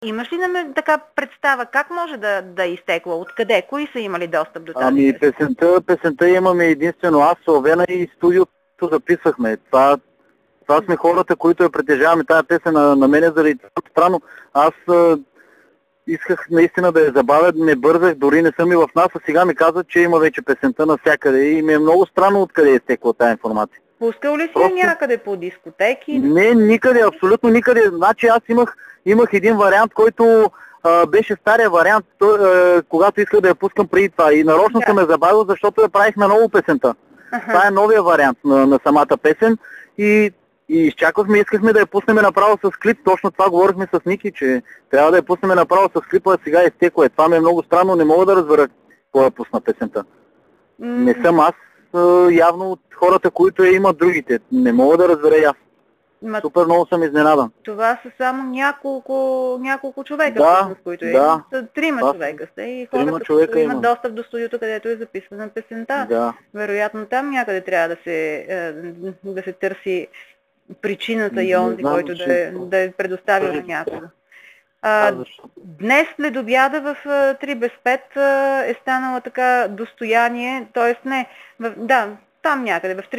Имаш ли така представа как може да е изтекла? Откъде? Кои са имали достъп до тази песен? Песента имаме единствено аз, Славена и студиото записахме. Това сме хората, които я притежаваме тази песен. На мене заради това странно. Аз исках наистина да я забавя, не бързах, дори не съм и в нас, а сега ми казват, че има вече песента навсякъде и ми е много странно откъде е стекла тази информация. Пускал ли си някъде по дискотеки? Не, никъде, абсолютно никъде. Значи аз имах един вариант, който беше стария вариант, когато исках да я пускам преди това. И нарочно съм я забавил, защото я правих на ново песента. Това е новия вариант на самата песен. И изчаквахме, искахме да я пуснем направо с клип. Точно това говорихме с Ники, че трябва да я пуснем направо с клипа, а сега изтекло. Това ми е много странно, не мога да разбера кой я пусна песента. Не съм аз, явно от хората, които я имат другите. Не мога да разбера и аз. Супер много съм изненадан. Това са само няколко човека, с които трима човека сте и хората, които имат достъп до студиото, където е записвана песента. Да. Вероятно там някъде трябва да се търси причината и онзи, който да е предоставил на някого. Днес след обяда в 3 без 5 е станала така достояние, т.е. там някъде, в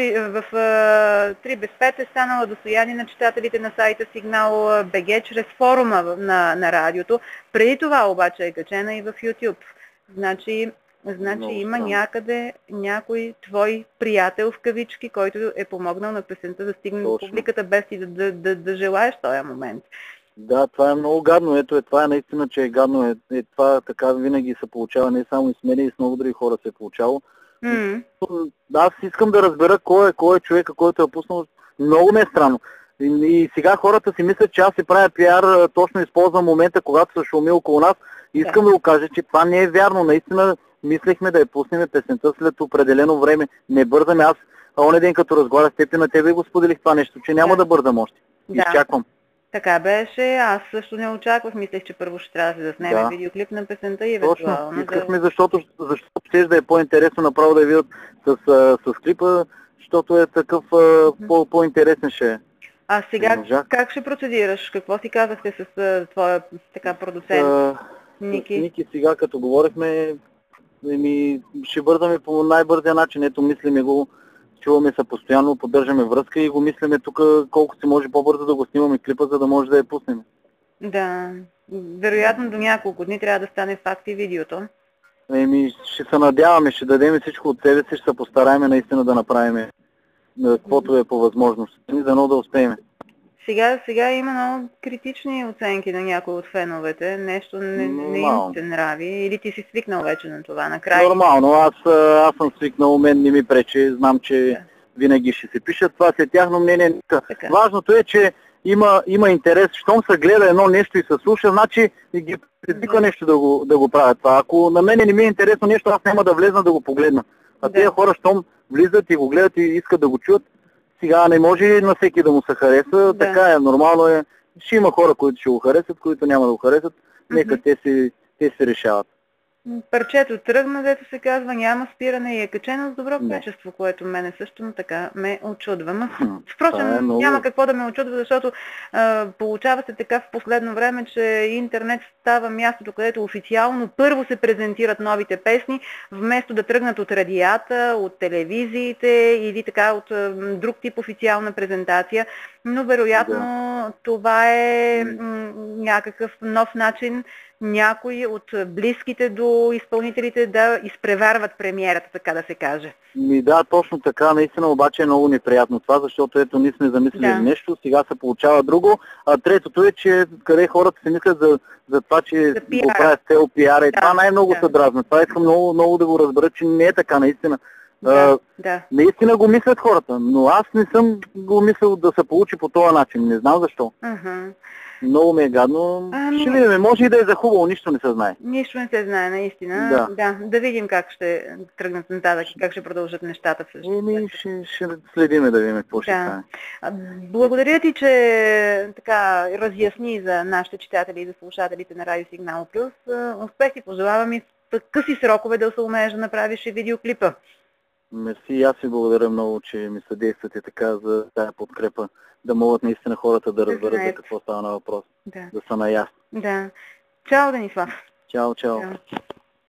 3 без 5 е станала достояние на читателите на сайта Сигнал БГ чрез форума на радиото. Преди това обаче е качена и в YouTube. Значи има някъде някой твой приятел в кавички, който е помогнал на песента да стигне до публиката без ти да желаеш този момент. Да, това е много гадно. Това е наистина, че е гадно. Това така винаги се получава, не само и с мен, и с много други хора се е получавало. Аз искам да разбера кой е човека, който е пуснал. Много ме е странно. И сега хората си мислят, че аз си правя пиар, точно използвам момента, когато се шуми около нас. Искам да го кажа, че това не е вярно. Наистина мислехме да я пуснем песента след определено време. Не бързаме. Аз оня ден, като разговарях с теб и на тебе, го споделих това нещо, че няма да бързам още. Изчаквам. Така беше. Аз също не очаквах. Мислех, че първо ще трябва да снеме видеоклип на песента и евентуално. Точно. Искахме, защото ще да е по-интересно направо да я видят с клипа, защото е такъв по-интересен ще е. А сега как ще процедираш? Какво си казахте с твоя продуцент Ники? С Ники сега, като говорихме, ще бързаме по най-бързия начин. Ето, мислиме го, чуваме се постоянно, поддържаме връзка и го мислиме тук колко се може по-бързо да го снимаме клипа, за да може да я пуснем. Да, вероятно до няколко дни трябва да стане факт и видеото. Ще се надяваме, ще дадем всичко от себе си, ще се постараем наистина да направим каквото е по възможност. Дано да успеем. Сега има много критични оценки на някои от феновете. Нещо не им се нрави. Или ти си свикнал вече на това накрая? Нормално. Аз съм свикнал, мен не ми пречи. Знам, че винаги ще се пишат. Това си е тяхно мнение. Важното е, че има интерес. Щом се гледа едно нещо и се слуша, значи ги предвиква нещо да го правят това. Ако на мен не ми е интересно нещо, аз няма да влезна да го погледна. А тези хора, щом влизат и го гледат и искат да го чуят, сега не може на всеки да му се хареса, така е, нормално е. Ще има хора, които ще го харесат, които няма да го харесат, нека те си решават. Парчето тръгна, дето се казва, няма спиране и е качено с добро качество, което мене също така ме очудва. Впрочем, няма какво да ме очудва, защото получава се така в последно време, че интернет става мястото, където официално първо се презентират новите песни, вместо да тръгнат от радията, от телевизиите или така от друг тип официална презентация. Но вероятно това е някакъв нов начин някои от близките до изпълнителите да изпреварват премиерата, така да се каже. Да, точно така. Наистина обаче е много неприятно това, защото ето ние сме замислили нещо, сега се получава друго. А третото е, че къде хората се мислят за това, че го правят с цел пиара. И това най-много се дразна. Това искам много да го разбера, че не е така наистина. Наистина го мислят хората, но аз не съм го мислил да се получи по този начин. Не знам защо. Много ми е гадно. Ще видим, може и да е за хубаво, нищо не се знае. Нищо не се знае, наистина. Да видим как ще тръгнат нататък и как ще продължат нещата всъщност. Ще следиме да видим какво ще стане. Благодаря ти, че така разясни за нашите читатели и за слушателите на Радио Сигнал Плюс. Успех ти пожелавам и в къси срокове да се умееш да направиш и видеоклипа. Мерси и аз ви благодаря много, че ми съдействате така за тая подкрепа, да могат наистина хората да разберат за какво става на въпрос, Да. да са наясни. Да. Чао, Денислав. Чао, чао. Чао.